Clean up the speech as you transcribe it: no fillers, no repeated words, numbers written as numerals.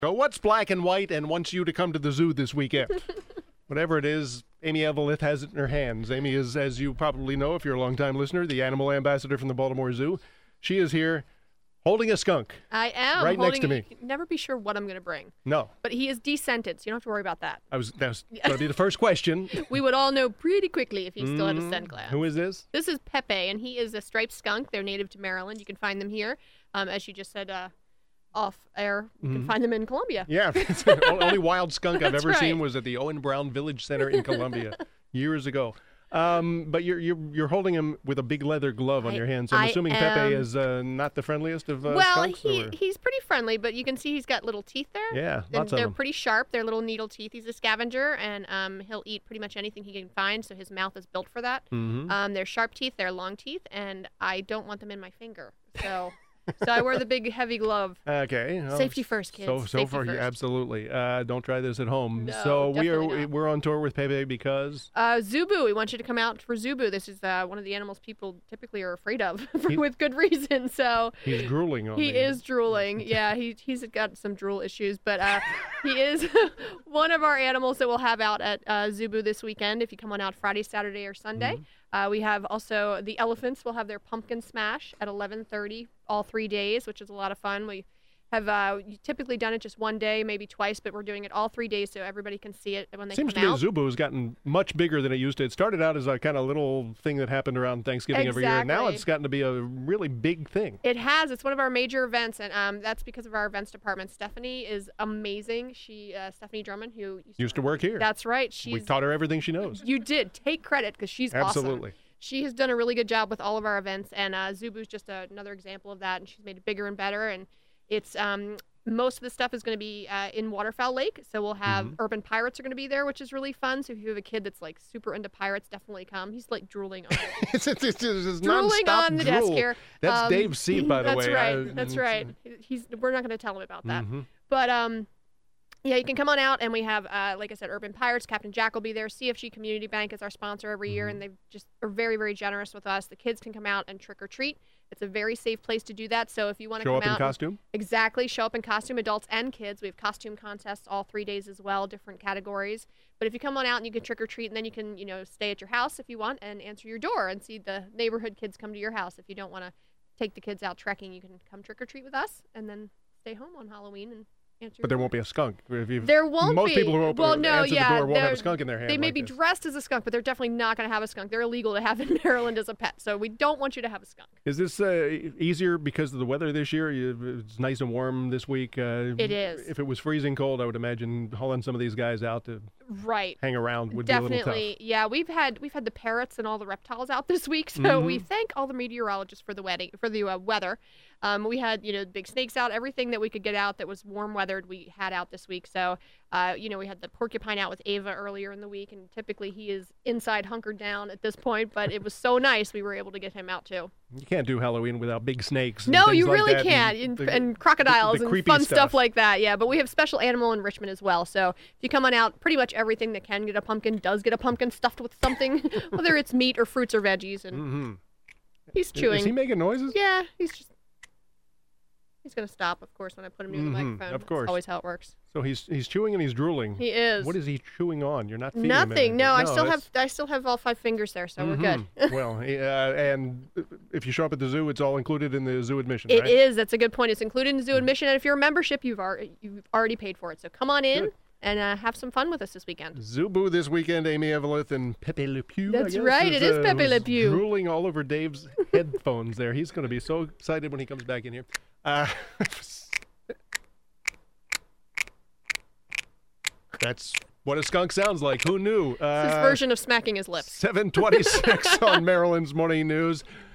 So what's black and white and wants you to come to the zoo this weekend? Whatever it is, Amy Evelith has it in her hands. Amy is, as you probably know if you're a longtime listener, the animal ambassador from the Baltimore Zoo. She is here holding a skunk. I am. Right next to me. You can never be sure what I'm going to bring. No. But he is descented, so you don't have to worry about that. That was going to be the first question. We would all know pretty quickly if he still had a scent gland. Who is this? This is Pepe, and he is a striped skunk. They're native to Maryland. You can find them here. As you just said, off air, you can find them in Columbia. Yeah. The only wild skunk I've That's ever seen right. was at the Owen Brown Village Center in Columbia years ago. But you're holding him with a big leather glove on your hand, so I'm assuming Pepe is not the friendliest of skunks? He's pretty friendly, but you can see he's got little teeth there. Yeah, And lots of they're them. pretty sharp. They're little needle teeth. He's a scavenger, and he'll eat pretty much anything he can find, so his mouth is built for that. They're sharp teeth. They're long teeth, and I don't want them in my finger. So I wear the big, heavy glove. Okay. Well, Safety first, kids. So Safety far, first. Absolutely. Don't try this at home. No, so definitely not. we're on tour with Pepe because Zubu. We want you to come out for Zubu. This is one of the animals people typically are afraid of with good reason. So he's drooling on me. he is drooling. Yeah, he's got some drool issues, but he is one of our animals that we'll have out at Zubu this weekend. If you come on out Friday, Saturday, or Sunday. We have also the elephants will have their pumpkin smash at 11:30 all 3 days, which is a lot of fun. We have typically done it just one day, maybe twice, but we're doing it all 3 days so everybody can see it when they Seems come to out. me Zubu has gotten much bigger than it used to. It started out as a kind of little thing that happened around Thanksgiving every year. And now Exactly. it's gotten to be a really big thing. It has. It's one of our major events, and that's because of our events department. Stephanie is amazing. Stephanie Drummond, who Used to work here. That's right. We taught her everything she knows. You did. Take credit because she's Absolutely. awesome. She has done a really good job with all of our events, and Zubu's just another example of that, and she's made it bigger and better. And it's most of the stuff is going to be in Waterfowl Lake, so we'll have Urban Pirates are going to be there, which is really fun. So if you have a kid that's like super into pirates, definitely come. He's like drooling on It's drooling nonstop on the drool. desk here. That's Dave Seed, by the way. That's right. We're not going to tell him about that. But yeah, you can come on out, and we have, like I said, Urban Pirates. Captain Jack will be there. CFG Community Bank is our sponsor every year, and they just are very, very generous with us. The kids can come out and trick or treat. It's a very safe place to do that. So if you want to Show come up in out, costume? Exactly, show up in costume, adults and kids. We have costume contests all 3 days as well, different categories. But if you come on out and you can trick or treat, and then you can, stay at your house if you want and answer your door and see the neighborhood kids come to your house. If you don't want to take the kids out trekking, you can come trick or treat with us and then stay home on Halloween and answer your But there door. won't be a skunk. There won't be. Most people who answer the door won't have a skunk in their hand. They may like be this. dressed as a skunk, but they're definitely not going to have a skunk. They're illegal to have in Maryland as a pet, so we don't want you to have a skunk. Is this easier because of the weather this year? It's nice and warm this week. It is. If it was freezing cold, I would imagine hauling some of these guys out to hang around would be a little tough. Definitely, yeah. We've had the parrots and all the reptiles out this week, so we thank all the meteorologists for the weather. We had big snakes out, everything that we could get out that was warm weathered we had out this week. So we had the porcupine out with Ava earlier in the week, and typically he is inside hunkered down at this point, but it was so nice we were able to get him out too. You can't do Halloween without big snakes. And No, things you like really that, can't. And crocodiles the and creepy fun stuff like that. Yeah, but we have special animal enrichment as well. So if you come on out, pretty much everything that can get a pumpkin does get a pumpkin stuffed with something, whether it's meat or fruits or veggies. And he's chewing. Is he making noises? Yeah, he's going to stop, of course, when I put him near the microphone. Of course. That's always how it works. So he's chewing and he's drooling. He is. What is he chewing on? You're not feeding him Nothing. anything. No, I still have all 5 fingers there, so we're good. Well, and if you show up at the zoo, it's all included in the zoo admission, It right? is. That's a good point. It's included in the zoo admission, and if you're a membership, you've already paid for it. So come on in. Good. And have some fun with us this weekend. Zubu this weekend, Amy Evelith and Pepe Le Pew. That's right, it is Pepe Le Pew. Drooling all over Dave's headphones there. He's going to be so excited when he comes back in here. That's what a skunk sounds like. Who knew? It's his version of smacking his lips. 7:26 on Maryland's Morning News.